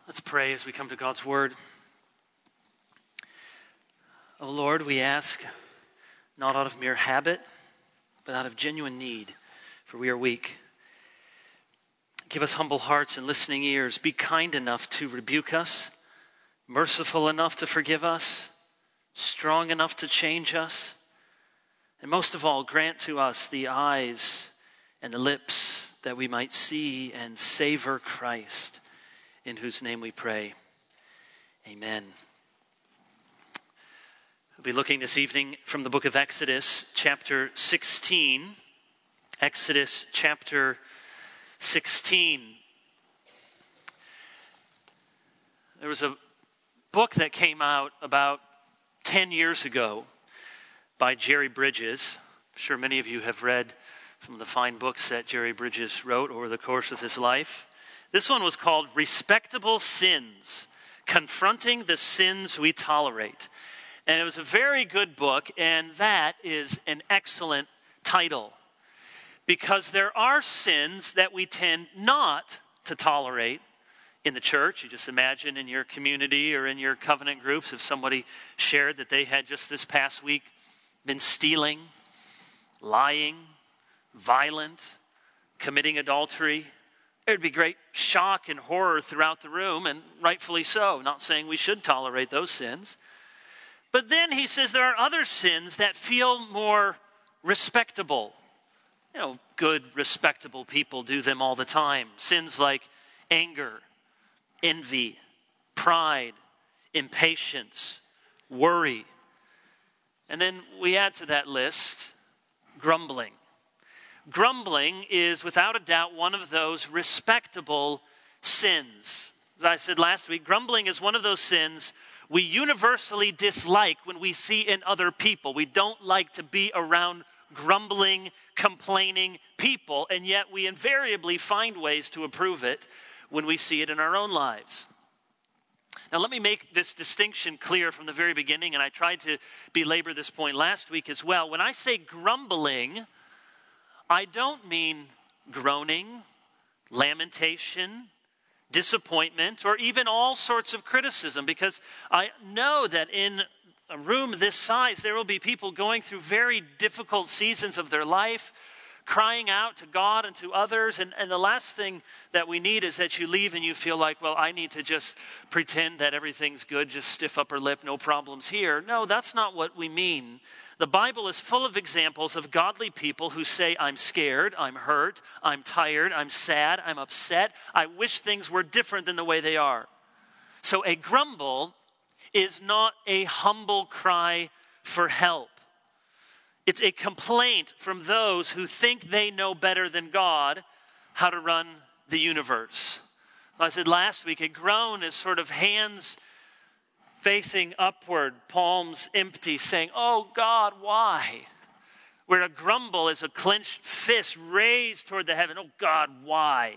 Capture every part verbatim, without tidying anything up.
Let's pray as we come to God's word. Oh Lord, we ask, not out of mere habit, but out of genuine need, for we are weak. Give us humble hearts and listening ears. Be kind enough to rebuke us, merciful enough to forgive us, strong enough to change us, and most of all, grant to us the eyes and the lips that we might see and savor Christ, in whose name we pray. Amen. We'll be looking this evening from the book of Exodus, chapter sixteen. Exodus chapter sixteen. There was a book that came out about ten years ago by Jerry Bridges. I'm sure many of you have read some of the fine books that Jerry Bridges wrote over the course of his life. This one was called Respectable Sins, Confronting the Sins We Tolerate. And it was a very good book, and that is an excellent title. Because there are sins that we tend not to tolerate in the church. You just imagine in your community or in your covenant groups if somebody shared that they had just this past week been stealing, lying, violent, committing adultery. There'd be great shock and horror throughout the room, and rightfully so. Not saying we should tolerate those sins. But then he says there are other sins that feel more respectable. You know, good, respectable people do them all the time. Sins like anger, envy, pride, impatience, worry. And then we add to that list grumbling. Grumbling is without a doubt one of those respectable sins. As I said last week, grumbling is one of those sins we universally dislike when we see in other people. We don't like to be around grumbling, complaining people, and yet we invariably find ways to approve it when we see it in our own lives. Now let me make this distinction clear from the very beginning, and I tried to belabor this point last week as well. When I say grumbling, I don't mean groaning, lamentation, disappointment, or even all sorts of criticism, because I know that in a room this size, there will be people going through very difficult seasons of their life, crying out to God and to others, and, and the last thing that we need is that you leave and you feel like, well, I need to just pretend that everything's good, just stiff upper lip, no problems here. No, that's not what we mean. The Bible is full of examples of godly people who say, I'm scared, I'm hurt, I'm tired, I'm sad, I'm upset. I wish things were different than the way they are. So a grumble is not a humble cry for help. It's a complaint from those who think they know better than God how to run the universe. I said last week, a groan is sort of hands facing upward, palms empty, saying, oh God, why? Where a grumble is a clenched fist raised toward the heaven. Oh God, why?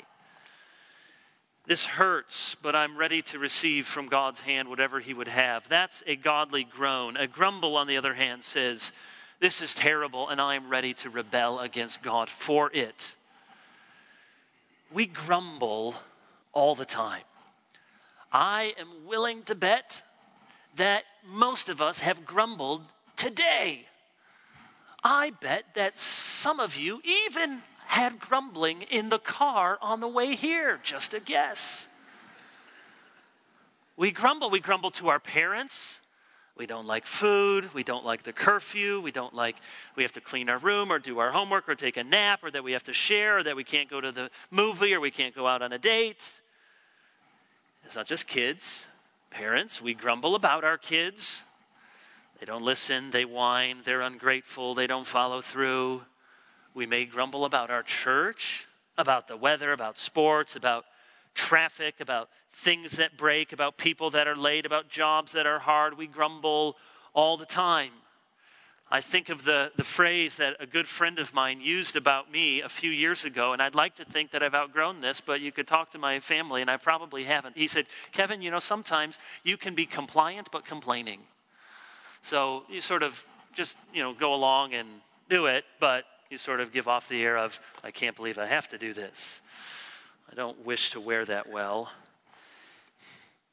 This hurts, but I'm ready to receive from God's hand whatever he would have. That's a godly groan. A grumble, on the other hand, says, this is terrible, and I am ready to rebel against God for it. We grumble all the time. I am willing to bet that most of us have grumbled today. I bet that some of you even had grumbling in the car on the way here, just a guess. We grumble, we grumble to our parents. We don't like food, we don't like the curfew, we don't like, we have to clean our room or do our homework or take a nap, or that we have to share, or that we can't go to the movie, or we can't go out on a date. It's not just kids. Parents, we grumble about our kids. They don't listen, they whine, they're ungrateful, they don't follow through. We may grumble about our church, about the weather, about sports, about traffic, about things that break, about people that are late, about jobs that are hard. We grumble all the time. I think of the, the phrase that a good friend of mine used about me a few years ago, and I'd like to think that I've outgrown this, but you could talk to my family, and I probably haven't. He said, Kevin, you know, sometimes you can be compliant but complaining. So you sort of just, you know, go along and do it, but you sort of give off the air of, I can't believe I have to do this. I don't wish to wear that well.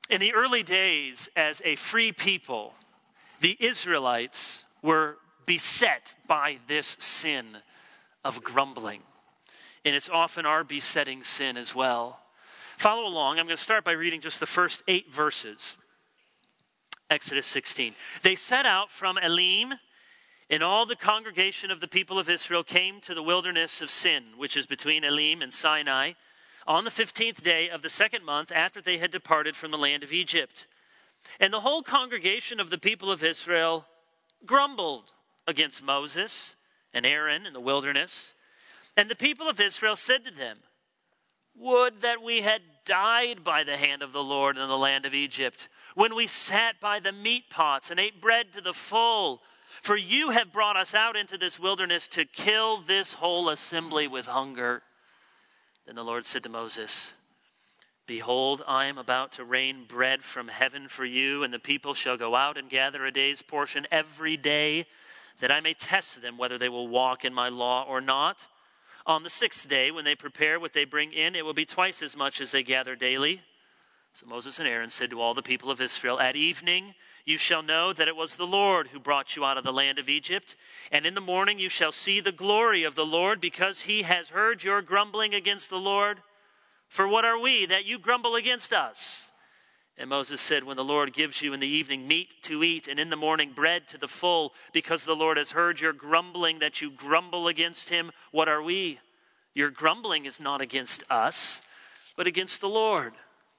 In the early days, as a free people, the Israelites were beset by this sin of grumbling. And it's often our besetting sin as well. Follow along. I'm going to start by reading just the first eight verses. Exodus sixteen. They set out from Elim, and all the congregation of the people of Israel came to the wilderness of Sin, which is between Elim and Sinai, on the fifteenth day of the second month after they had departed from the land of Egypt. And the whole congregation of the people of Israel grumbled against Moses and Aaron in the wilderness. And the people of Israel said to them, "Would that we had died by the hand of the Lord in the land of Egypt, when we sat by the meat pots and ate bread to the full. For you have brought us out into this wilderness to kill this whole assembly with hunger." Then the Lord said to Moses, "Behold, I am about to rain bread from heaven for you, and the people shall go out and gather a day's portion every day, that I may test them whether they will walk in my law or not. On the sixth day, when they prepare what they bring in, it will be twice as much as they gather daily." So Moses and Aaron said to all the people of Israel, "At evening you shall know that it was the Lord who brought you out of the land of Egypt. And in the morning you shall see the glory of the Lord, because he has heard your grumbling against the Lord. For what are we that you grumble against us?" And Moses said, "When the Lord gives you in the evening meat to eat, and in the morning bread to the full, because the Lord has heard your grumbling that you grumble against him, what are we? Your grumbling is not against us, but against the Lord."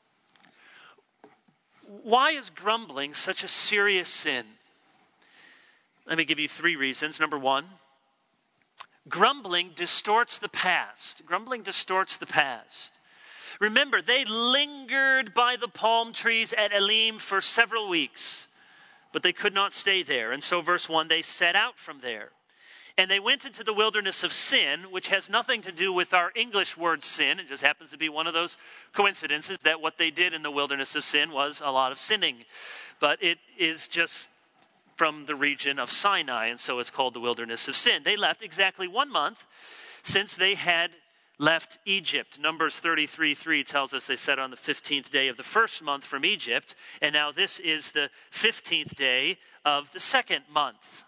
Why is grumbling such a serious sin? Let me give you three reasons. Number one, grumbling distorts the past. Grumbling distorts the past. Remember, they lingered by the palm trees at Elim for several weeks, but they could not stay there. And so verse one, they set out from there. And they went into the wilderness of Sin, which has nothing to do with our English word sin. It just happens to be one of those coincidences that what they did in the wilderness of Sin was a lot of sinning. But it is just from the region of Sinai, and so it's called the wilderness of Sin. They left exactly one month since they had left Egypt. Numbers thirty-three three tells us they set on the fifteenth day of the first month from Egypt, and now this is the fifteenth day of the second month.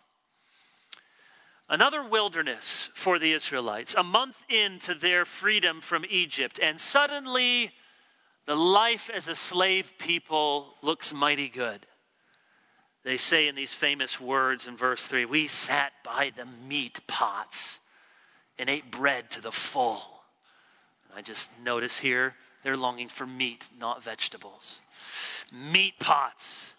Another wilderness for the Israelites, a month into their freedom from Egypt, and suddenly the life as a slave people looks mighty good. They say in these famous words in verse three, "We sat by the meat pots and ate bread to the full." I just notice here, they're longing for meat, not vegetables. Meat pots.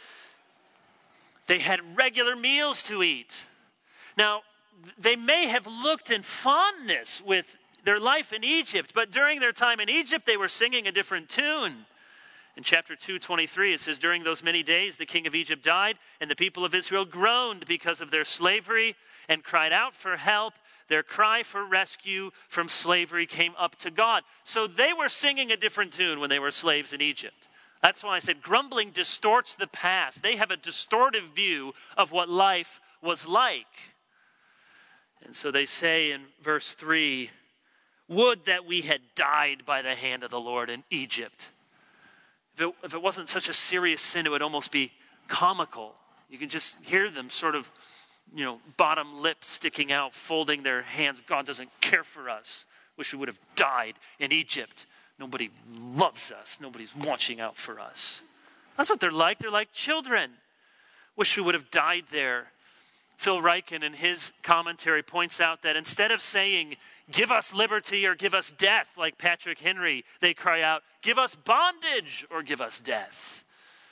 They had regular meals to eat. Now, they may have looked in fondness with their life in Egypt, but during their time in Egypt, they were singing a different tune. In chapter two twenty-three, it says, "During those many days, the king of Egypt died, and the people of Israel groaned because of their slavery and cried out for help. Their cry for rescue from slavery came up to God." So they were singing a different tune when they were slaves in Egypt. That's why I said grumbling distorts the past. They have a distortive view of what life was like. And so they say in verse three, "Would that we had died by the hand of the Lord in Egypt." If it, if it wasn't such a serious sin, it would almost be comical. You can just hear them sort of, you know, bottom lip sticking out, folding their hands. "God doesn't care for us. Wish we would have died in Egypt. Nobody loves us. Nobody's watching out for us." That's what they're like. They're like children. Wish we would have died there. Phil Ryken in his commentary points out that instead of saying, "Give us liberty" or "Give us death," like Patrick Henry, they cry out, "Give us bondage" or "Give us death."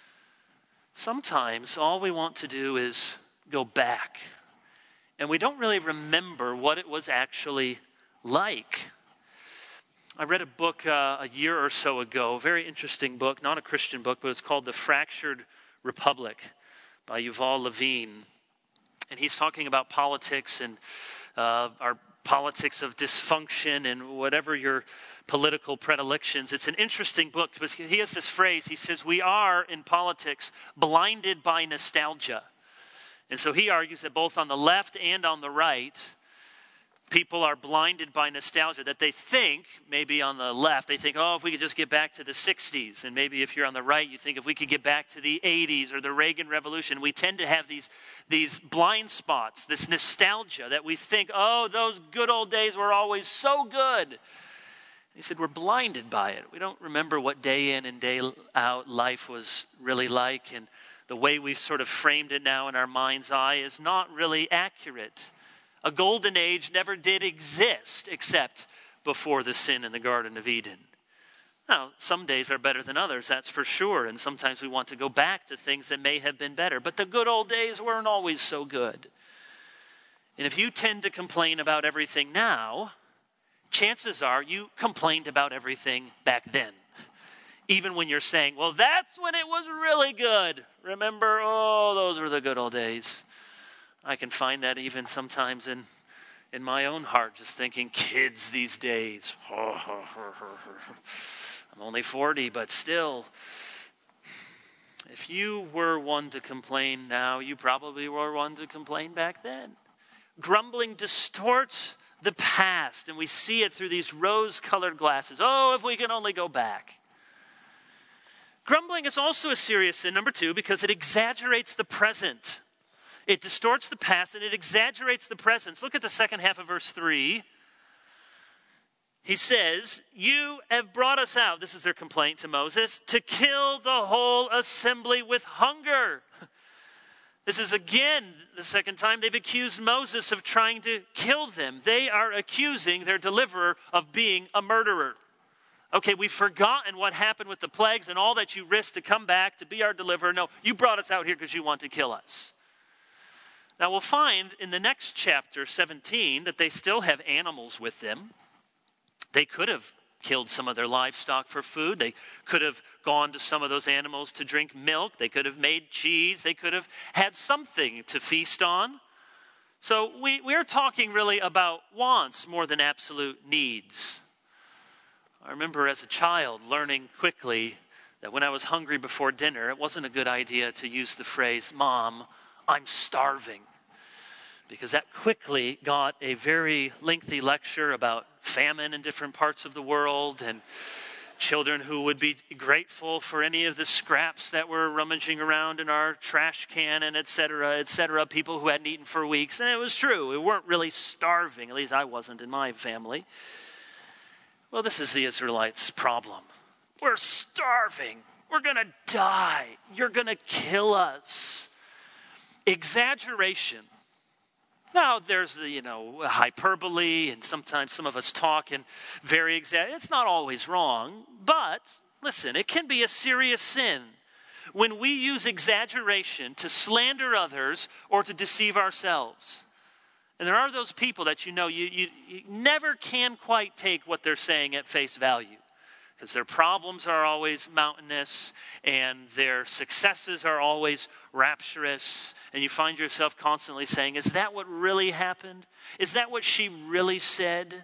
Sometimes all we want to do is go back, and we don't really remember what it was actually like. I read a book uh, a year or so ago, a very interesting book, not a Christian book, but it's called The Fractured Republic by Yuval Levine. And he's talking about politics and uh, our politics of dysfunction and whatever your political predilections. It's an interesting book because he has this phrase. He says, "We are, in politics, blinded by nostalgia." And so he argues that both on the left and on the right, people are blinded by nostalgia, that they think, maybe on the left, they think, oh, if we could just get back to the sixties. And maybe if you're on the right, you think if we could get back to the eighties or the Reagan Revolution. We tend to have these, these blind spots, this nostalgia that we think, oh, those good old days were always so good. He said, we're blinded by it. We don't remember what day in and day out life was really like. And the way we've sort of framed it now in our mind's eye is not really accurate. A golden age never did exist except before the sin in the Garden of Eden. Now, some days are better than others, that's for sure. And sometimes we want to go back to things that may have been better. But the good old days weren't always so good. And if you tend to complain about everything now, chances are you complained about everything back then. Even when you're saying, well, that's when it was really good. Remember, oh, those were the good old days. I can find that even sometimes in, in my own heart, just thinking, kids these days. I'm only forty, but still. If you were one to complain now, you probably were one to complain back then. Grumbling distorts the past, and we see it through these rose-colored glasses. Oh, if we can only go back. Grumbling is also a serious sin, number two, because it exaggerates the present. It distorts the past and it exaggerates the present. Look at the second half of verse three. He says, you have brought us out, this is their complaint to Moses, to kill the whole assembly with hunger. This is again the second time they've accused Moses of trying to kill them. They are accusing their deliverer of being a murderer. Okay, we've forgotten what happened with the plagues and all that you risked to come back to be our deliverer. No, you brought us out here because you want to kill us. Now we'll find in the next chapter, seventeen, that they still have animals with them. They could have killed some of their livestock for food. They could have gone to some of those animals to drink milk. They could have made cheese. They could have had something to feast on. So we, we're talking really about wants more than absolute needs. I remember as a child learning quickly that when I was hungry before dinner, it wasn't a good idea to use the phrase, Mom, I'm starving. Because that quickly got a very lengthy lecture about famine in different parts of the world and children who would be grateful for any of the scraps that were rummaging around in our trash can and et cetera, et cetera. People who hadn't eaten for weeks. And it was true. We weren't really starving. At least I wasn't in my family. Well, this is the Israelites' problem. We're starving. We're going to die. You're going to kill us. Exaggeration. Now, there's the, you know, hyperbole, and sometimes some of us talk in very exact. It's not always wrong, but listen, it can be a serious sin when we use exaggeration to slander others or to deceive ourselves. And there are those people that you know you, you, you never can quite take what they're saying at face value. Because their problems are always mountainous and their successes are always rapturous. And you find yourself constantly saying, is that what really happened? Is that what she really said?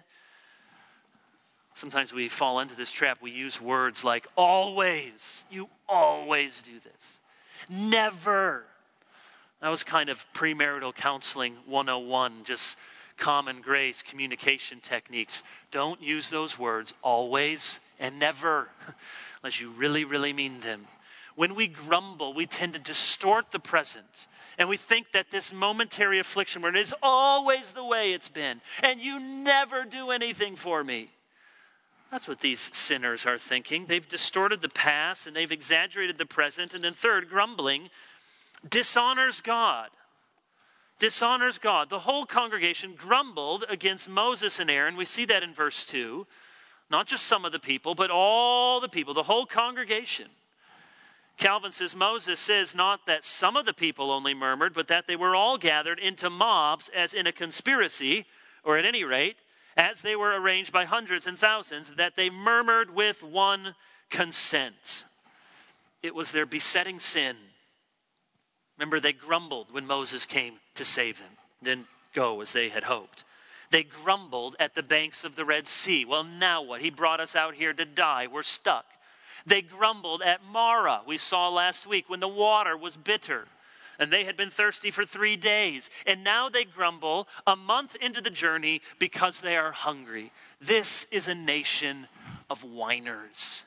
Sometimes we fall into this trap. We use words like always. You always do this. Never. That was kind of premarital counseling one oh one, just common grace, communication techniques. Don't use those words always and never, unless you really, really mean them. When we grumble, we tend to distort the present. And we think that this momentary affliction, where it is always the way it's been, and you never do anything for me. That's what these sinners are thinking. They've distorted the past, and they've exaggerated the present. And then third, grumbling dishonors God. Dishonors God. The whole congregation grumbled against Moses and Aaron. We see that in verse two. Not just some of the people, but all the people, the whole congregation. Calvin says, Moses says not that some of the people only murmured, but that they were all gathered into mobs as in a conspiracy, or at any rate, as they were arranged by hundreds and thousands, that they murmured with one consent. It was their besetting sin. Remember, they grumbled when Moses came to save them. Didn't go as they had hoped. They grumbled at the banks of the Red Sea. Well, now what? He brought us out here to die. We're stuck. They grumbled at Marah, we saw last week, when the water was bitter. and they had been thirsty for three days. And now they grumble a month into the journey because they are hungry. This is a nation of whiners.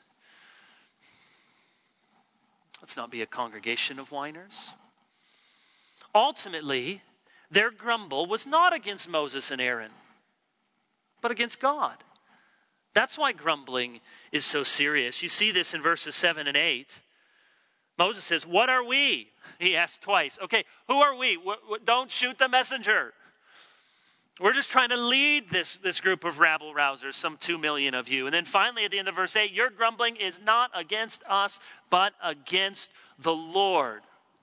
Let's not be a congregation of whiners. Ultimately, their grumble was not against Moses and Aaron, but against God. That's why grumbling is so serious. You see this in verses seven and eight. Moses says, what are we? He asks twice. Okay, who are we? W- w- don't shoot the messenger. We're just trying to lead this, this group of rabble-rousers, some two million of you. And then finally at the end of verse eight, your grumbling is not against us, but against the Lord.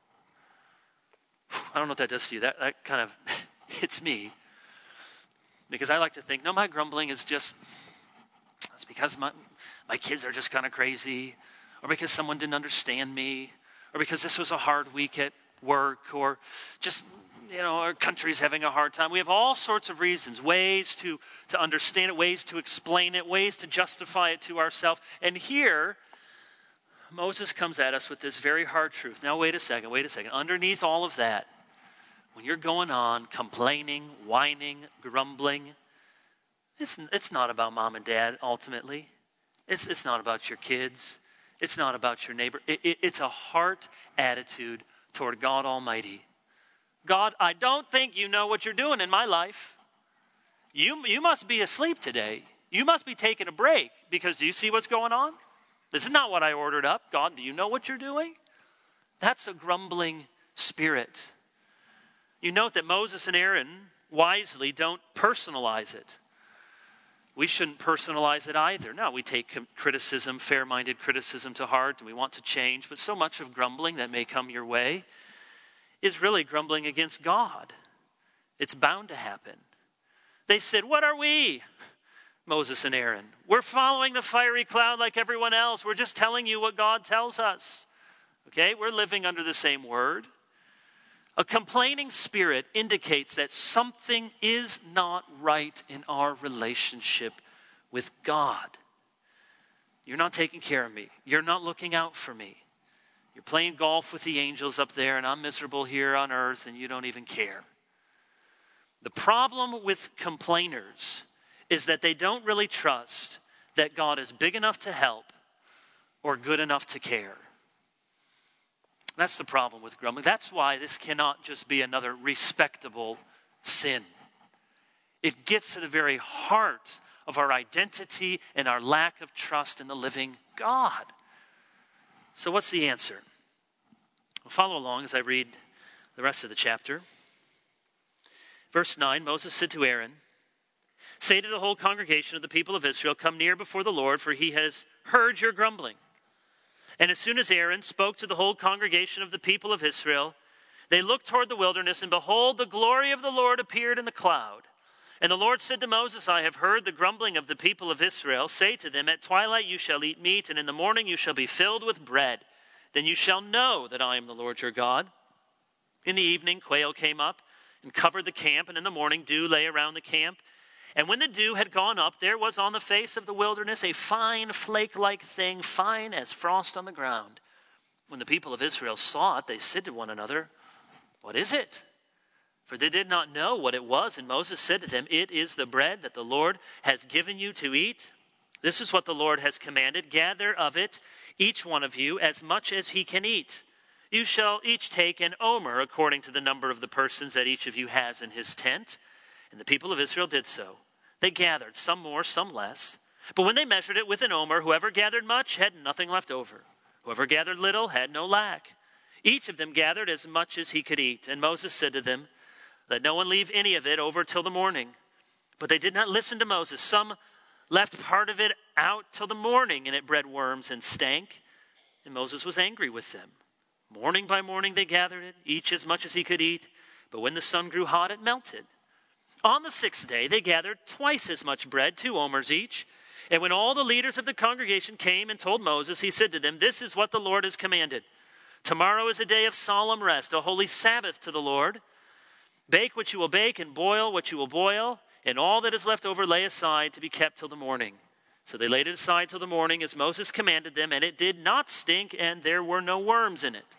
I don't know what that does to you. That, that kind of hits me. Because I like to think, no, my grumbling is just, it's because my, my kids are just kind of crazy, or because someone didn't understand me, or because this was a hard week at work, or just, you know, our country's having a hard time. We have all sorts of reasons, ways to, to understand it, ways to explain it, ways to justify it to ourselves. And here, Moses comes at us with this very hard truth. Now, wait a second, wait a second. Underneath all of that, when you're going on, complaining, whining, grumbling, it's, it's not about mom and dad, ultimately. It's, it's not about your kids. It's not about your neighbor. It, it, it's a heart attitude toward God Almighty. God, I don't think you know what you're doing in my life. You, you must be asleep today. You must be taking a break, because do you see what's going on? This is not what I ordered up. God, do you know what you're doing? That's a grumbling spirit. You note that Moses and Aaron wisely don't personalize it. We shouldn't personalize it either. No, we take criticism, fair-minded criticism to heart, and we want to change. But so much of grumbling that may come your way is really grumbling against God. It's bound to happen. They said, what are we? Moses and Aaron. We're following the fiery cloud like everyone else. We're just telling you what God tells us. Okay, we're living under the same word. A complaining spirit indicates that something is not right in our relationship with God. You're not taking care of me. You're not looking out for me. You're playing golf with the angels up there, and I'm miserable here on earth, and you don't even care. The problem with complainers is that they don't really trust that God is big enough to help or good enough to care. That's the problem with grumbling. That's why this cannot just be another respectable sin. It gets to the very heart of our identity and our lack of trust in the living God. So what's the answer? Well, follow along as I read the rest of the chapter. Verse nine, Moses said to Aaron, say to the whole congregation of the people of Israel, come near before the Lord, for he has heard your grumbling. And as soon as Aaron spoke to the whole congregation of the people of Israel, they looked toward the wilderness, and behold, the glory of the Lord appeared in the cloud. And the Lord said to Moses, I have heard the grumbling of the people of Israel. Say to them, at twilight you shall eat meat, and in the morning you shall be filled with bread. Then you shall know that I am the Lord your God. In the evening quail came up and covered the camp, and in the morning dew lay around the camp. And when the dew had gone up, there was on the face of the wilderness a fine flake-like thing, fine as frost on the ground. When the people of Israel saw it, they said to one another, what is it? For they did not know what it was. And Moses said to them, it is the bread that the Lord has given you to eat. This is what the Lord has commanded. Gather of it, each one of you, as much as he can eat. You shall each take an omer according to the number of the persons that each of you has in his tent. And the people of Israel did so. They gathered, some more, some less. But when they measured it with an omer, whoever gathered much had nothing left over. Whoever gathered little had no lack. Each of them gathered as much as he could eat. And Moses said to them, let no one leave any of it over till the morning. But they did not listen to Moses. Some left part of it out till the morning, and it bred worms and stank. And Moses was angry with them. Morning by morning they gathered it, each as much as he could eat. But when the sun grew hot, it melted. On the sixth day, they gathered twice as much bread, two omers each. And when all the leaders of the congregation came and told Moses, he said to them, this is what the Lord has commanded. Tomorrow is a day of solemn rest, a holy Sabbath to the Lord. Bake what you will bake and boil what you will boil, and all that is left over lay aside to be kept till the morning. So they laid it aside till the morning as Moses commanded them, and it did not stink, and there were no worms in it.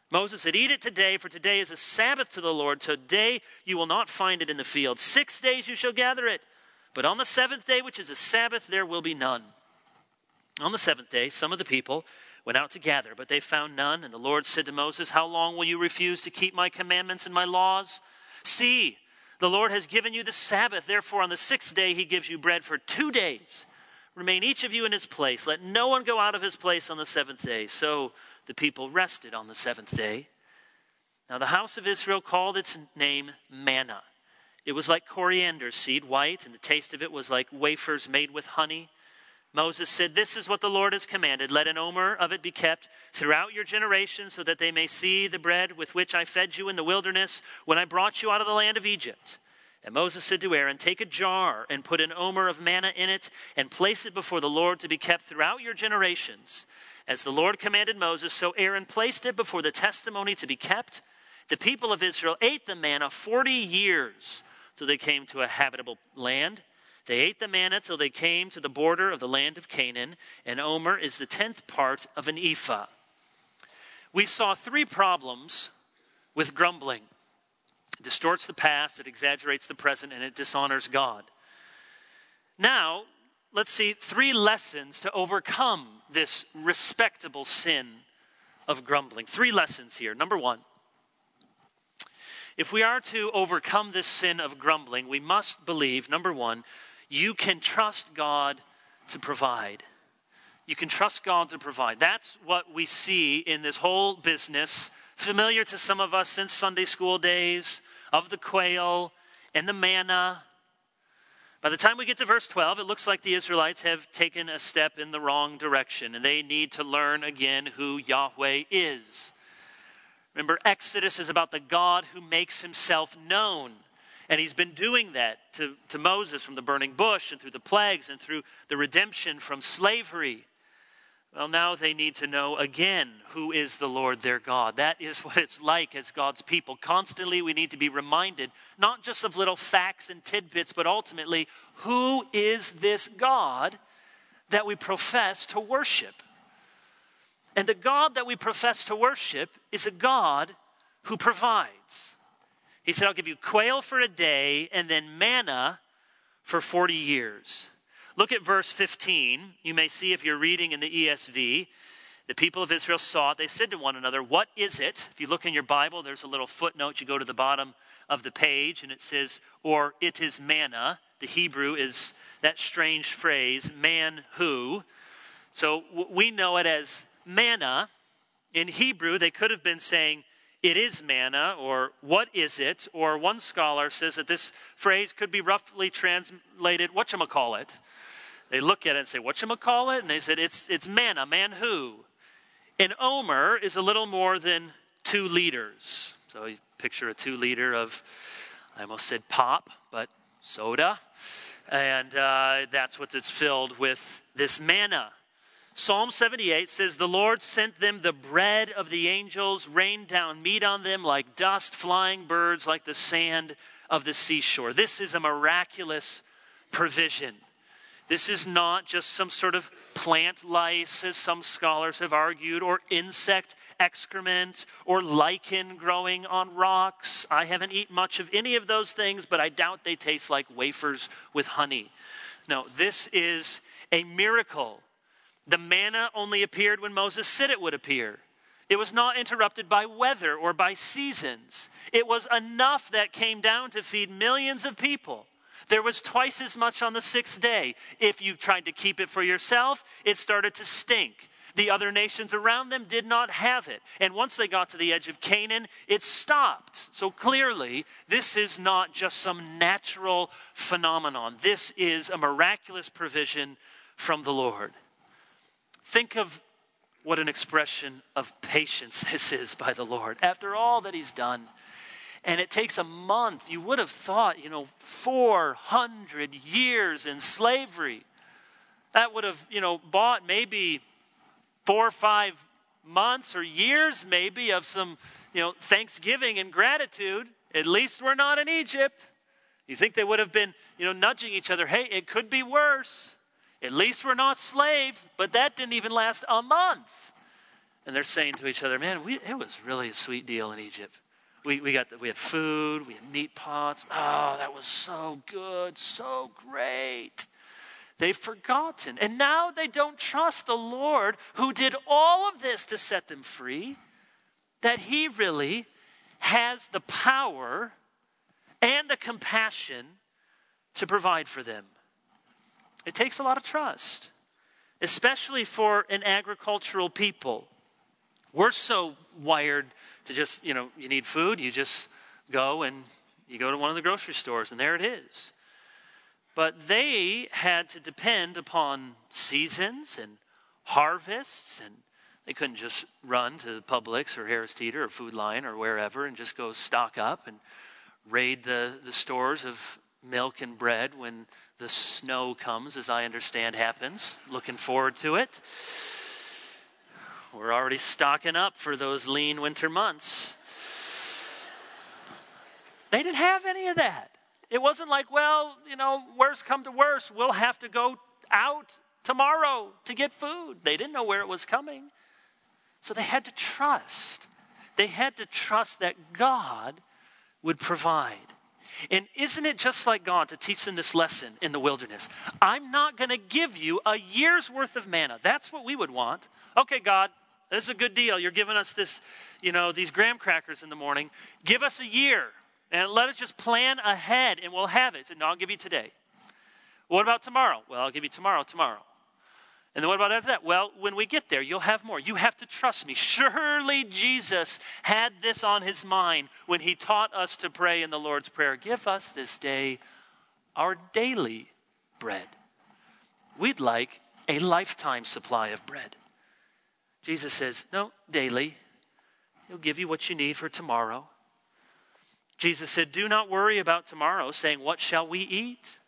Moses said, eat it today, for today is a Sabbath to the Lord. Today you will not find it in the field. Six days you shall gather it, but on the seventh day, which is a Sabbath, there will be none. On the seventh day, some of the people went out to gather, but they found none. And the Lord said to Moses, how long will you refuse to keep my commandments and my laws? See, the Lord has given you the Sabbath. Therefore, on the sixth day, he gives you bread for two days. Remain each of you in his place. Let no one go out of his place on the seventh day. So the people rested on the seventh day. Now the house of Israel called its name manna. It was like coriander seed, white, and the taste of it was like wafers made with honey. Moses said, this is what the Lord has commanded. Let an omer of it be kept throughout your generations, so that they may see the bread with which I fed you in the wilderness when I brought you out of the land of Egypt. And Moses said to Aaron, take a jar and put an omer of manna in it and place it before the Lord to be kept throughout your generations. As the Lord commanded Moses, so Aaron placed it before the testimony to be kept. The people of Israel ate the manna forty years till they came to a habitable land. They ate the manna till they came to the border of the land of Canaan. An omer is the tenth part of an ephah. We saw three problems with grumbling. It distorts the past, it exaggerates the present, and it dishonors God. Now, let's see three lessons to overcome this respectable sin of grumbling. Three lessons here. Number one, if we are to overcome this sin of grumbling, we must believe, number one, you can trust God to provide. You can trust God to provide. That's what we see in this whole business, familiar to some of us since Sunday school days, of the quail and the manna. By the time we get to verse twelve, it looks like the Israelites have taken a step in the wrong direction, and they need to learn again who Yahweh is. Remember, Exodus is about the God who makes himself known. And he's been doing that to, to Moses from the burning bush and through the plagues and through the redemption from slavery. Well, now they need to know again who is the Lord their God. That is what it's like as God's people. Constantly we need to be reminded, not just of little facts and tidbits, but ultimately, who is this God that we profess to worship? And the God that we profess to worship is a God who provides. He said, I'll give you quail for a day and then manna for forty years. Look at verse fifteen. You may see if you're reading in the E S V, the people of Israel saw it. They said to one another, what is it? If you look in your Bible, there's a little footnote. You go to the bottom of the page and it says, or it is manna. The Hebrew is that strange phrase, man who. So we know it as manna. In Hebrew, they could have been saying, it is manna, or what is it? Or one scholar says that this phrase could be roughly translated, whatchamacallit. They look at it and say, whatchamacallit? And they said, it's, it's manna, man who? An omer is a little more than two liters. So you picture a two liter of, I almost said pop, but soda. And uh, that's what it's filled with, this manna. Psalm seventy-eight says, the Lord sent them the bread of the angels, rained down meat on them like dust, flying birds like the sand of the seashore. This is a miraculous provision. This is not just some sort of plant lice, as some scholars have argued, or insect excrement, or lichen growing on rocks. I haven't eaten much of any of those things, but I doubt they taste like wafers with honey. No, this is a miracle. The manna only appeared when Moses said it would appear. It was not interrupted by weather or by seasons. It was enough that came down to feed millions of people. There was twice as much on the sixth day. If you tried to keep it for yourself, it started to stink. The other nations around them did not have it. And once they got to the edge of Canaan, it stopped. So clearly, this is not just some natural phenomenon. This is a miraculous provision from the Lord. Think of what an expression of patience this is by the Lord. After all that he's done, and it takes a month. You would have thought, you know, four hundred years in slavery. That would have, you know, bought maybe four or five months or years maybe of some, you know, thanksgiving and gratitude. At least we're not in Egypt. You think they would have been, you know, nudging each other, hey, it could be worse. At least we're not slaves, but that didn't even last a month. And they're saying to each other, man, we, it was really a sweet deal in Egypt. We, we, got the, we had food, we had meat pots. Oh, that was so good, so great. They've forgotten. And now they don't trust the Lord who did all of this to set them free, that he really has the power and the compassion to provide for them. It takes a lot of trust, especially for an agricultural people. We're so wired to just, you know, you need food, you just go and you go to one of the grocery stores and there it is. But they had to depend upon seasons and harvests, and they couldn't just run to Publix or Harris Teeter or Food Lion or wherever and just go stock up and raid the, the stores of milk and bread when the snow comes, as I understand happens. Looking forward to it. We're already stocking up for those lean winter months. They didn't have any of that. It wasn't like, well, you know, worst come to worst, we'll have to go out tomorrow to get food. They didn't know where it was coming. So they had to trust. They had to trust that God would provide. And isn't it just like God to teach them this lesson in the wilderness? I'm not going to give you a year's worth of manna. That's what we would want. Okay, God, this is a good deal. You're giving us this, you know, these graham crackers in the morning. Give us a year. And let us just plan ahead and we'll have it. He said, no, I'll give you today. What about tomorrow? Well, I'll give you tomorrow, tomorrow. And then what about after that? Well, when we get there, you'll have more. You have to trust me. Surely Jesus had this on his mind when he taught us to pray in the Lord's Prayer. Give us this day our daily bread. We'd like a lifetime supply of bread. Jesus says, no, daily. He'll give you what you need for tomorrow. Jesus said, do not worry about tomorrow, saying, what shall we eat?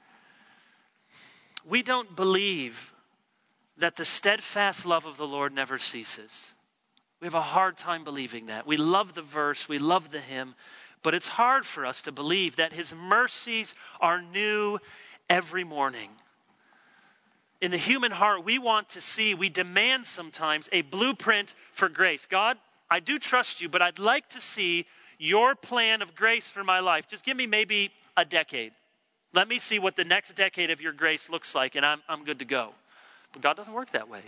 We don't believe that the steadfast love of the Lord never ceases. We have a hard time believing that. We love the verse, we love the hymn, but it's hard for us to believe that his mercies are new every morning. In the human heart, we want to see, we demand sometimes a blueprint for grace. God, I do trust you, but I'd like to see your plan of grace for my life. Just give me maybe a decade. Let me see what the next decade of your grace looks like, and I'm, I'm good to go. But God doesn't work that way.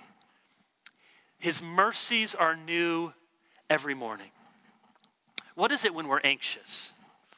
His mercies are new every morning. What is it when we're anxious?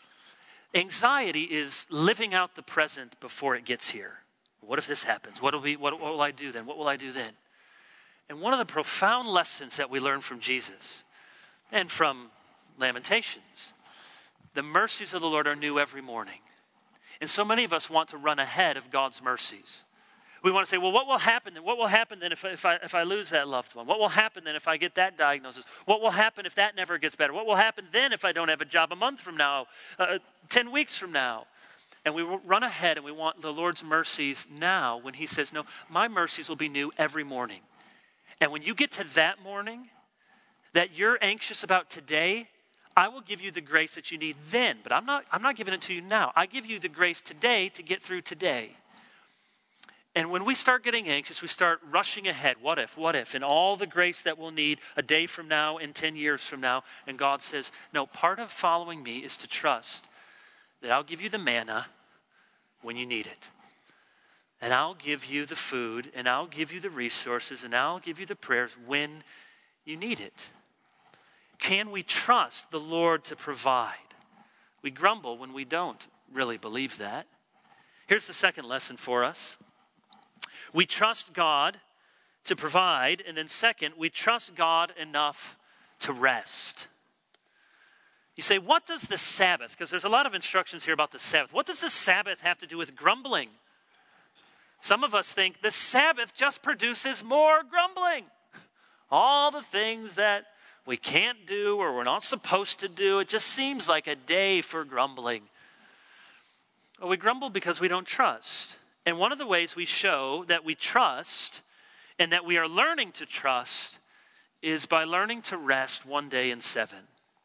Anxiety is living out the present before it gets here. What if this happens? What will, be, what, what will I do then? What will I do then? And one of the profound lessons that we learn from Jesus and from Lamentations, the mercies of the Lord are new every morning. And so many of us want to run ahead of God's mercies. We want to say, well, what will happen then? What will happen then if, if, I, if I lose that loved one? What will happen then if I get that diagnosis? What will happen if that never gets better? What will happen then if I don't have a job a month from now, uh, ten weeks from now? And we run ahead and we want the Lord's mercies now when he says, no, my mercies will be new every morning. And when you get to that morning that you're anxious about today, I will give you the grace that you need then, but I'm not, I'm not giving it to you now. I give you the grace today to get through today. And when we start getting anxious, we start rushing ahead. What if, what if? And all the grace that we'll need a day from now and ten years from now. And God says, no, part of following me is to trust that I'll give you the manna when you need it. And I'll give you the food, and I'll give you the resources, and I'll give you the prayers when you need it. Can we trust the Lord to provide? We grumble when we don't really believe that. Here's the second lesson for us. We trust God to provide, and then second, we trust God enough to rest. You say, what does the Sabbath, because there's a lot of instructions here about the Sabbath. What does the Sabbath have to do with grumbling? Some of us think the Sabbath just produces more grumbling. All the things that we can't do or we're not supposed to do. It just seems like a day for grumbling. Well, we grumble because we don't trust. And one of the ways we show that we trust and that we are learning to trust is by learning to rest one day in seven.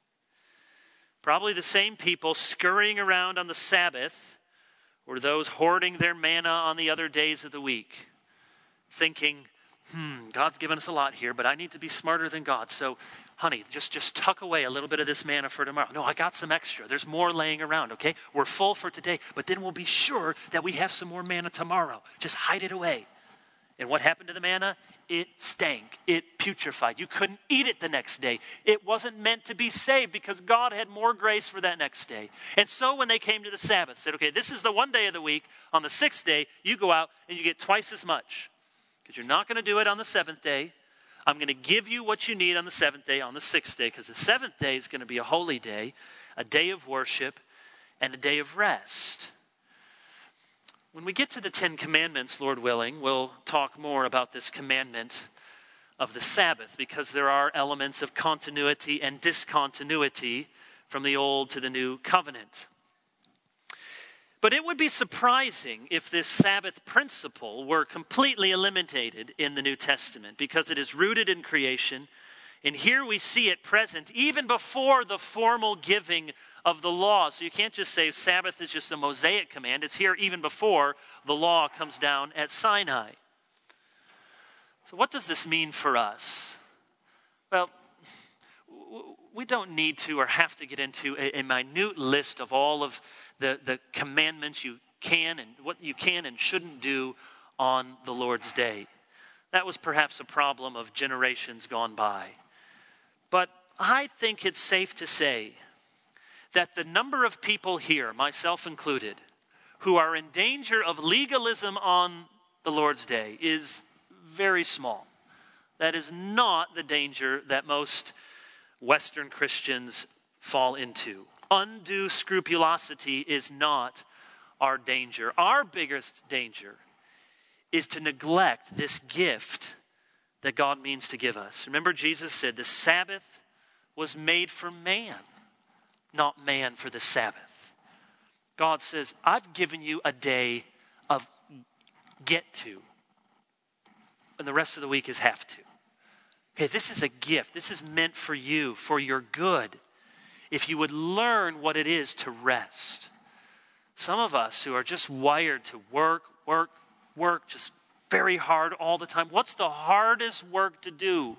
Probably the same people scurrying around on the Sabbath were those hoarding their manna on the other days of the week, thinking, hmm, God's given us a lot here, but I need to be smarter than God. So, honey, just, just tuck away a little bit of this manna for tomorrow. No, I got some extra. There's more laying around, okay? We're full for today, but then we'll be sure that we have some more manna tomorrow. Just hide it away. And what happened to the manna? It stank. It putrefied. You couldn't eat it the next day. It wasn't meant to be saved because God had more grace for that next day. And so when they came to the Sabbath, said, okay, this is the one day of the week. On the sixth day, you go out and you get twice as much. Because you're not going to do it on the seventh day. I'm going to give you what you need on the seventh day, on the sixth day, because the seventh day is going to be a holy day, a day of worship, and a day of rest. When we get to the Ten Commandments, Lord willing, we'll talk more about this commandment of the Sabbath, because there are elements of continuity and discontinuity from the Old to the New Covenant. But it would be surprising if this Sabbath principle were completely eliminated in the New Testament, because it is rooted in creation, and here we see it present even before the formal giving of the law. So you can't just say Sabbath is just a Mosaic command. It's here even before the law comes down at Sinai. So what does this mean for us? Well, we don't need to or have to get into a, a minute list of all of the, the commandments you can and what you can and shouldn't do on the Lord's day. That was perhaps a problem of generations gone by. But I think it's safe to say that the number of people here, myself included, who are in danger of legalism on the Lord's day is very small. That is not the danger that most Western Christians fall into. Undue scrupulosity is not our danger. Our biggest danger is to neglect this gift that God means to give us. Remember, Jesus said the Sabbath was made for man, not man for the Sabbath. God says, I've given you a day of get to, and the rest of the week is have to. Okay, this is a gift. This is meant for you, for your good. If you would learn what it is to rest. Some of us who are just wired to work, work, work, just very hard all the time. What's the hardest work to do?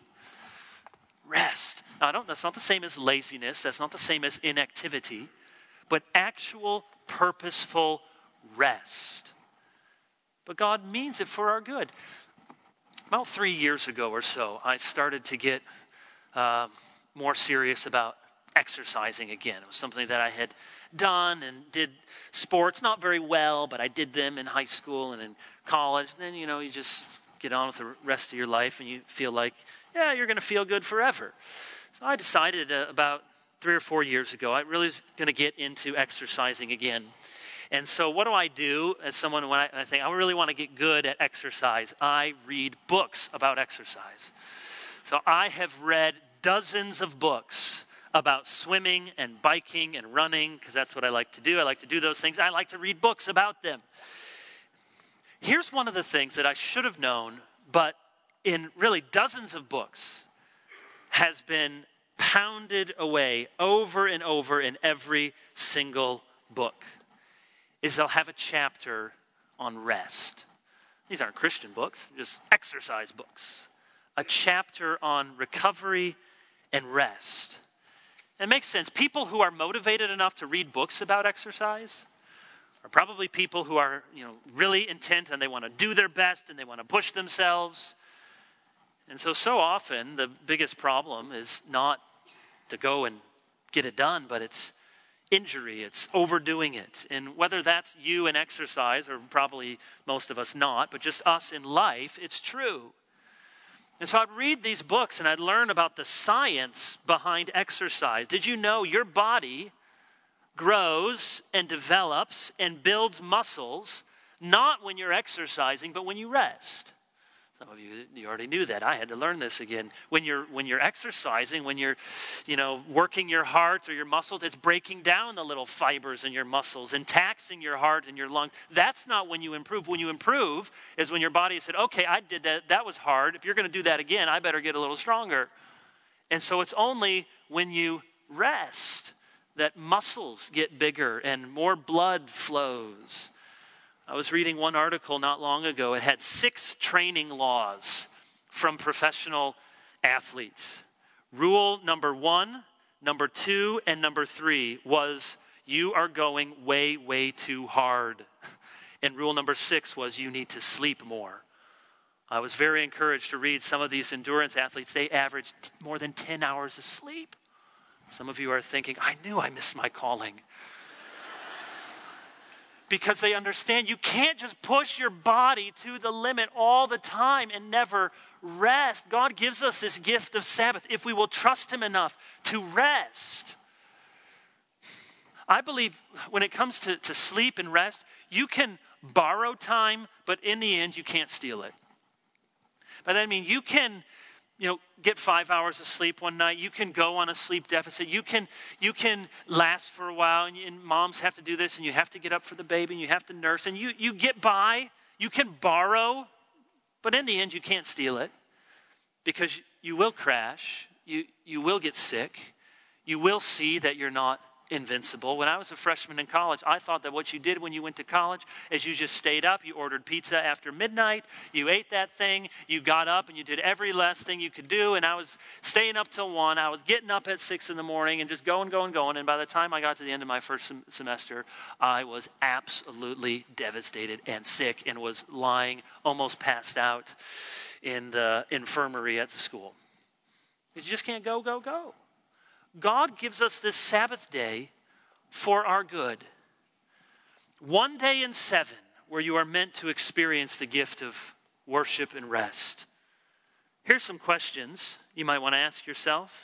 Rest. Now, I don't, that's not the same as laziness. That's not the same as inactivity. But actual purposeful rest. But God means it for our good. About three years ago or so, I started to get uh, more serious about exercising again. It was something that I had done and did sports, not very well, but I did them in high school and in college. And then, you know, you just get on with the rest of your life and you feel like, yeah, you're going to feel good forever. So I decided uh, about three or four years ago, I really was going to get into exercising again. And so what do I do as someone when I, I think I really want to get good at exercise? I read books about exercise. So I have read dozens of books about swimming and biking and running, because that's what I like to do. I like to do those things. I like to read books about them. Here's one of the things that I should have known, but in really dozens of books has been pounded away over and over in every single book, is they'll have a chapter on rest. These aren't Christian books, just exercise books. A chapter on recovery and rest. It makes sense. People who are motivated enough to read books about exercise are probably people who are, you know, really intent and they want to do their best and they want to push themselves. And so, so often the biggest problem is not to go and get it done, but it's injury, it's overdoing it. And whether that's you in exercise, or probably most of us not, but just us in life, it's true. And so I'd read these books and I'd learn about the science behind exercise. Did you know your body grows and develops and builds muscles not when you're exercising, but when you rest? Some of you, you already knew that. I had to learn this again. When you're when you're exercising, when you're, you know, working your heart or your muscles, it's breaking down the little fibers in your muscles and taxing your heart and your lungs. That's not when you improve. When you improve is when your body said, okay, I did that. That was hard. If you're going to do that again, I better get a little stronger. And so it's only when you rest that muscles get bigger and more blood flows. I was reading one article not long ago. It had six training laws from professional athletes. Rule number one, number two, and number three was you are going way, way too hard. And rule number six was you need to sleep more. I was very encouraged to read some of these endurance athletes. They averaged more than ten hours of sleep. Some of you are thinking, I knew I missed my calling. Because they understand you can't just push your body to the limit all the time and never rest. God gives us this gift of Sabbath if we will trust him enough to rest. I believe when it comes to, to sleep and rest, you can borrow time, but in the end, you can't steal it. By that I mean, you can, you know, get five hours of sleep one night. You can go on a sleep deficit. You can, you can last for a while, and, and moms have to do this, and you have to get up for the baby, and you have to nurse, and you, you get by. You can borrow, but in the end, you can't steal it because you will crash. You, you will get sick. You will see that you're not invincible. When I was a freshman in college, I thought that what you did when you went to college is you just stayed up, you ordered pizza after midnight, you ate that thing, you got up and you did every last thing you could do, and I was staying up till one, I was getting up at six in the morning and just going, going, going, and by the time I got to the end of my first sem- semester, I was absolutely devastated and sick and was lying almost passed out in the infirmary at the school. You just can't go, go, go. God gives us this Sabbath day for our good. One day in seven where you are meant to experience the gift of worship and rest. Here's some questions you might want to ask yourself.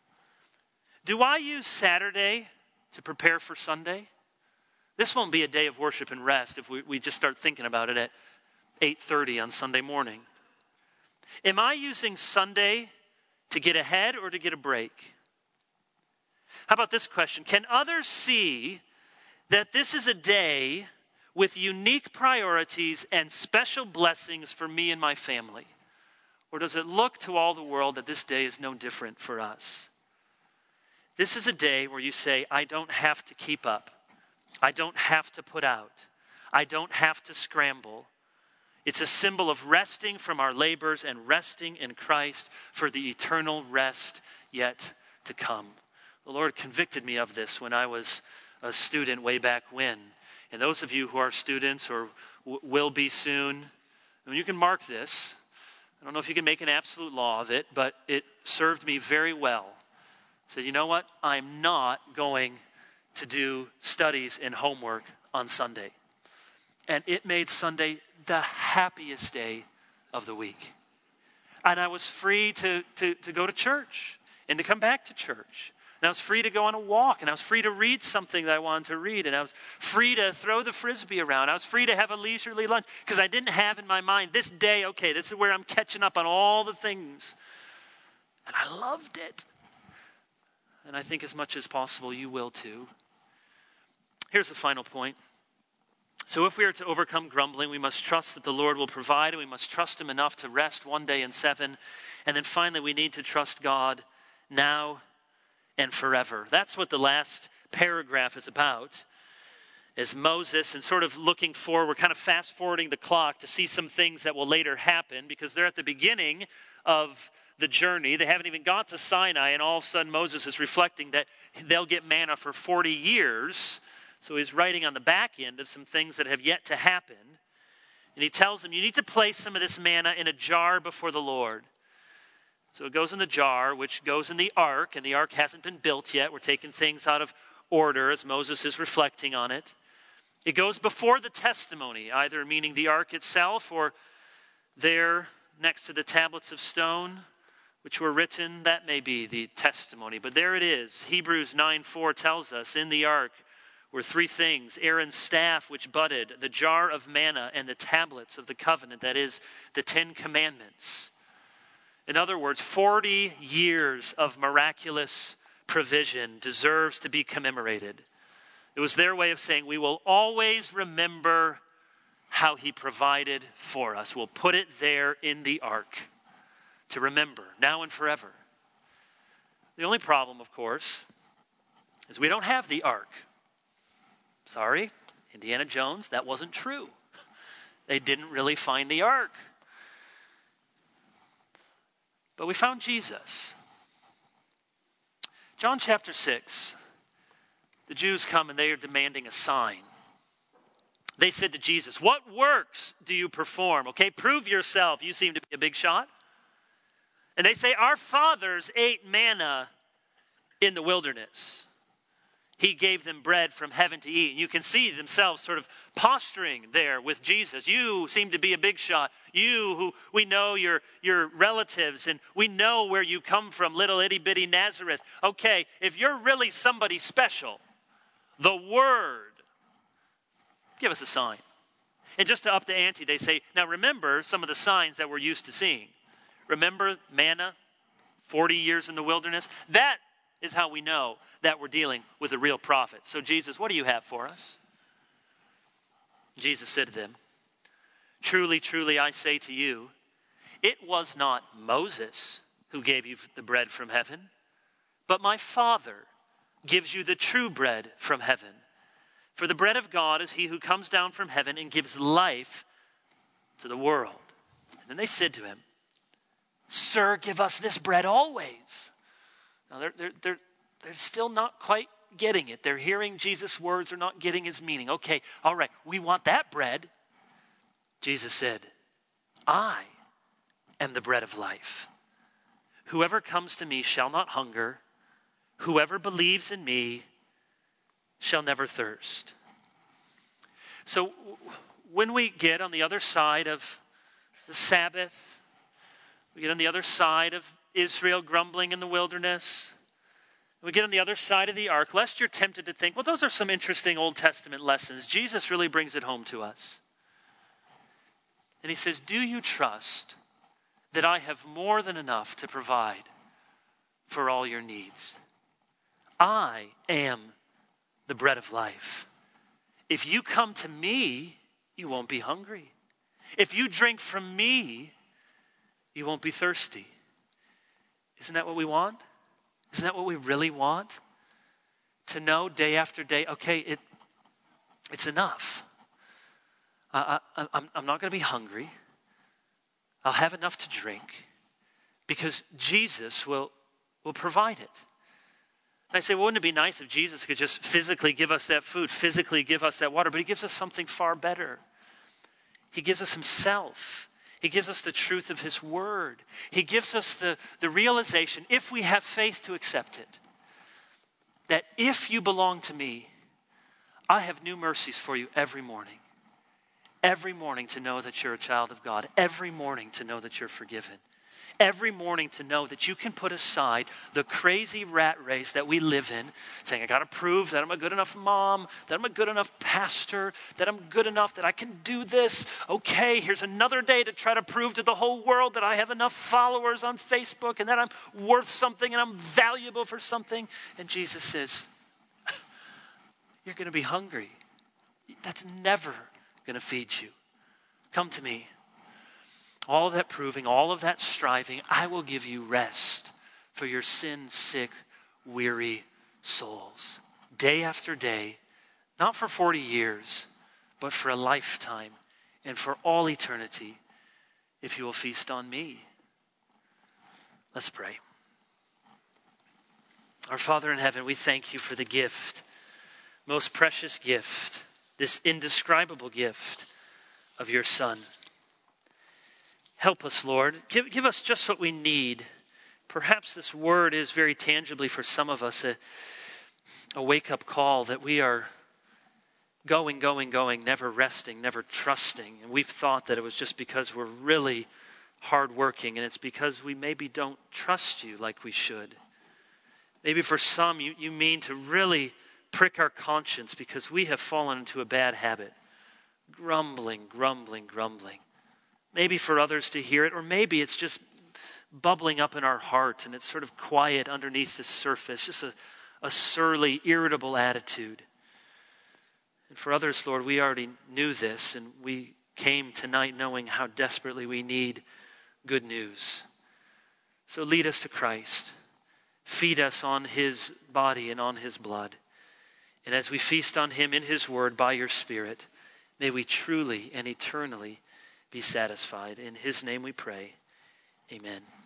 Do I use Saturday to prepare for Sunday? This won't be a day of worship and rest if we, we just start thinking about it at eight thirty on Sunday morning. Am I using Sunday to get ahead or to get a break? How about this question? Can others see that this is a day with unique priorities and special blessings for me and my family? Or does it look to all the world that this day is no different for us? This is a day where you say, I don't have to keep up. I don't have to put out. I don't have to scramble. It's a symbol of resting from our labors and resting in Christ for the eternal rest yet to come. The Lord convicted me of this when I was a student way back when. And those of you who are students or w- will be soon, I mean, you can mark this. I don't know if you can make an absolute law of it, but it served me very well. I said, you know what? I'm not going to do studies and homework on Sunday. And it made Sunday the happiest day of the week. And I was free to, to, to go to church and to come back to church. And I was free to go on a walk, and I was free to read something that I wanted to read, and I was free to throw the Frisbee around. I was free to have a leisurely lunch because I didn't have in my mind this day, okay, this is where I'm catching up on all the things. And I loved it. And I think as much as possible you will too. Here's the final point. So if we are to overcome grumbling, we must trust that the Lord will provide, and we must trust him enough to rest one day in seven. And then finally, we need to trust God now and forever. That's what the last paragraph is about. As Moses, and sort of looking forward, we're kind of fast forwarding the clock to see some things that will later happen because they're at the beginning of the journey. They haven't even got to Sinai, and all of a sudden Moses is reflecting that they'll get manna for forty years. So he's writing on the back end of some things that have yet to happen. And he tells them, you need to place some of this manna in a jar before the Lord. So it goes in the jar, which goes in the ark, and the ark hasn't been built yet. We're taking things out of order as Moses is reflecting on it. It goes before the testimony, either meaning the ark itself or there next to the tablets of stone, which were written, that may be the testimony. But there it is. Hebrews nine four tells us in the ark were three things: Aaron's staff which budded, the jar of manna, and the tablets of the covenant, that is, the Ten Commandments. In other words, forty years of miraculous provision deserves to be commemorated. It was their way of saying, we will always remember how he provided for us. We'll put it there in the ark to remember, now and forever. The only problem, of course, is we don't have the ark. Sorry, Indiana Jones, that wasn't true. They didn't really find the ark. But we found Jesus. John chapter six, the Jews come and they are demanding a sign. They said to Jesus, what works do you perform? Okay, prove yourself. You seem to be a big shot. And they say, our fathers ate manna in the wilderness. He gave them bread from heaven to eat. And you can see themselves sort of posturing there with Jesus. You seem to be a big shot. You who we know your, your relatives and we know where you come from, little itty bitty Nazareth. Okay, if you're really somebody special, the Word, give us a sign. And just to up the ante, they say, now remember some of the signs that we're used to seeing. Remember manna, forty years in the wilderness? That is how we know that we're dealing with a real prophet. So Jesus, what do you have for us? Jesus said to them, truly, truly, I say to you, it was not Moses who gave you the bread from heaven, but my Father gives you the true bread from heaven. For the bread of God is he who comes down from heaven and gives life to the world. And then they said to him, Sir, give us this bread always. Now, they're, they're, they're, they're still not quite getting it. They're hearing Jesus' words. They're not getting his meaning. Okay, all right, we want that bread. Jesus said, I am the bread of life. Whoever comes to me shall not hunger. Whoever believes in me shall never thirst. So when we get on the other side of the Sabbath, we get on the other side of Israel grumbling in the wilderness, we get on the other side of the ark, lest you're tempted to think, well, those are some interesting Old Testament lessons. Jesus really brings it home to us. And he says, do you trust that I have more than enough to provide for all your needs? I am the bread of life. If you come to me, you won't be hungry. If you drink from me, you won't be thirsty. Isn't that what we want? Isn't that what we really want? To know day after day, okay, it it's enough. I, I, I'm, I'm not going to be hungry. I'll have enough to drink because Jesus will, will provide it. And I say, well, wouldn't it be nice if Jesus could just physically give us that food, physically give us that water, but he gives us something far better. He gives us himself. He gives us the truth of his word. He gives us the, the realization, if we have faith to accept it, that if you belong to me, I have new mercies for you every morning. Every morning to know that you're a child of God. Every morning to know that you're forgiven. Every morning to know that you can put aside the crazy rat race that we live in, saying, I got to prove that I'm a good enough mom, that I'm a good enough pastor, that I'm good enough, that I can do this. Okay, here's another day to try to prove to the whole world that I have enough followers on Facebook and that I'm worth something and I'm valuable for something. And Jesus says, you're going to be hungry. That's never going to feed you. Come to me. All of that proving, all of that striving, I will give you rest for your sin-sick, weary souls. Day after day, not for forty years, but for a lifetime and for all eternity, if you will feast on me. Let's pray. Our Father in heaven, we thank you for the gift, most precious gift, this indescribable gift of your Son. Help us, Lord. Give, give us just what we need. Perhaps this word is very tangibly for some of us a, a wake-up call that we are going, going, going, never resting, never trusting. And we've thought that it was just because we're really hardworking, and it's because we maybe don't trust you like we should. Maybe for some, you, you mean to really prick our conscience because we have fallen into a bad habit. Grumbling, grumbling, grumbling. Maybe for others to hear it, or maybe it's just bubbling up in our heart and it's sort of quiet underneath the surface, just a, a surly, irritable attitude. And for others, Lord, we already knew this, and we came tonight knowing how desperately we need good news. So lead us to Christ. Feed us on his body and on his blood. And as we feast on him in his word by your Spirit, may we truly and eternally be satisfied. In his name we pray. Amen.